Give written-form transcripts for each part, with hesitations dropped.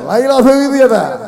ලයිලා ඔය විදියට.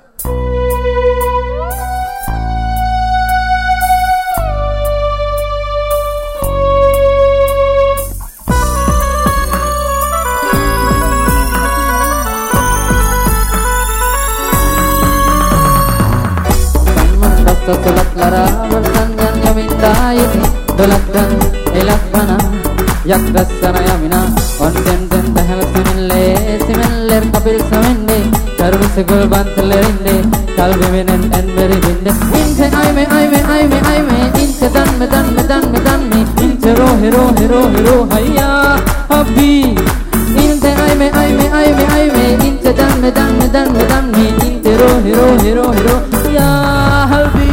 Tolak lara bersangan yamindayini dolak dan elak bana yak rasana yamina konten den dahal simille kapil samende karun segul bantelerinde kalbe menen en beri binde inte aime inte dan me inte hero hayya habbi inte aime inte dan me inte hero ya halbi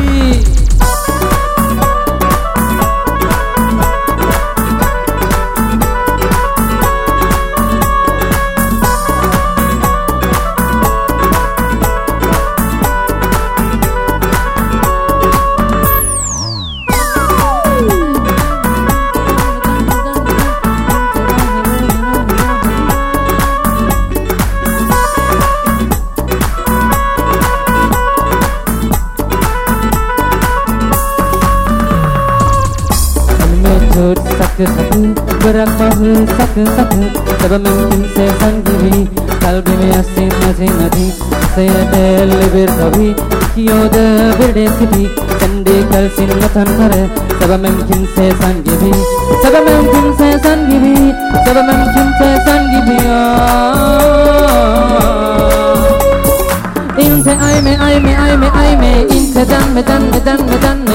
saku berak mahu saku sebab mungkin saya sanggupi kalbi में asin nadi saya deliver kabhi kiyo de berdesi bhi candi kal sin matan kare sebab mungkin saya sanggupi inte aime inte dan